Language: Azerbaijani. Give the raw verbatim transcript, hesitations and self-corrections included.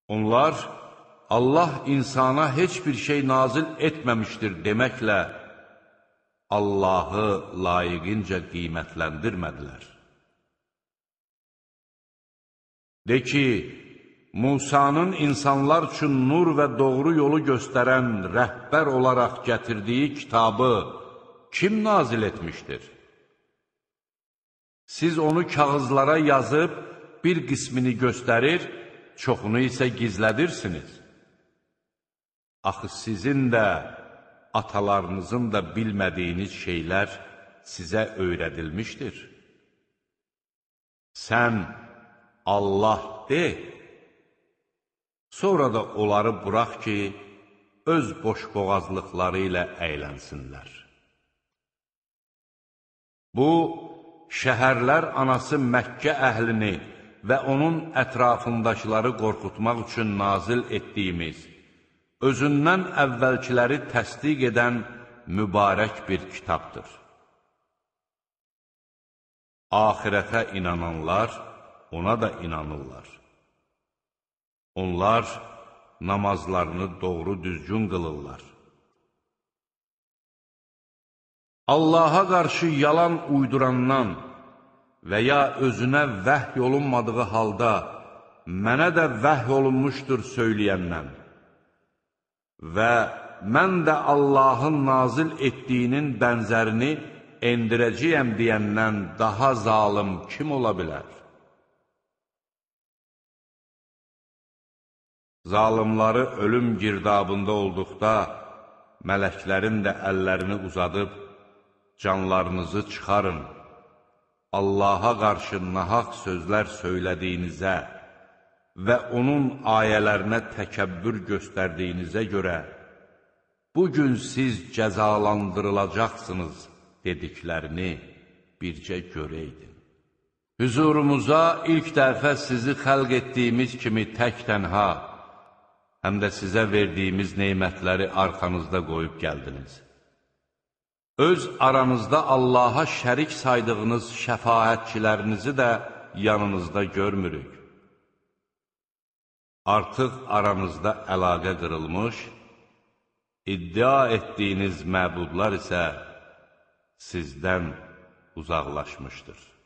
Onlar, Allah insana heç bir şey nazil etməmişdir deməklə, Allahı layiqincə qiymətləndirmədilər. De ki, Musanın insanlar üçün nur və doğru yolu göstərən rəhbər olaraq gətirdiyi kitabı kim nazil etmişdir? Siz onu kağızlara yazıb bir qismini göstərir, çoxunu isə gizlədirsiniz. Axı sizin də, atalarınızın da bilmədiyiniz şeylər sizə öyrədilmişdir. Sən Allah de, sonra da onları burax ki, öz boşboğazlıqları ilə əylənsinlər. Bu, şəhərlər anası Məkkə əhlini və onun ətrafındakıları qorxutmaq üçün nazil etdiyimiz, özündən əvvəlkiləri təsdiq edən mübarək bir kitabdır. Axirətə inananlar ona da inanırlar. Onlar namazlarını doğru düzgün qılırlar. Allaha qarşı yalan uydurandan və ya özünə vəhy olunmadığı halda mənə də vəhy olunmuşdur söyləyəndən və mən də Allahın nazil etdiyinin bənzərini endirəcəyəm deyəndən daha zalım kim ola bilər? Zalimları ölüm girdabında olduqda, mələklərin də əllərini uzadıb, canlarınızı çıxarın, Allaha qarşı nahaq sözlər söylədiyinizə və onun ayələrinə təkəbbür göstərdiyinizə görə, bugün siz cəzalandırılacaqsınız dediklərini bircə görəydin. Hüzurumuza ilk dəfə sizi xəlq etdiyimiz kimi tək tənha, həm də sizə verdiyimiz neymətləri arxanızda qoyub gəldiniz. Öz aranızda Allaha şərik saydığınız şəfaətçilərinizi də yanınızda görmürük. Artıq aranızda əlaqə qırılmış, iddia etdiyiniz məbudlar isə sizdən uzaqlaşmışdır.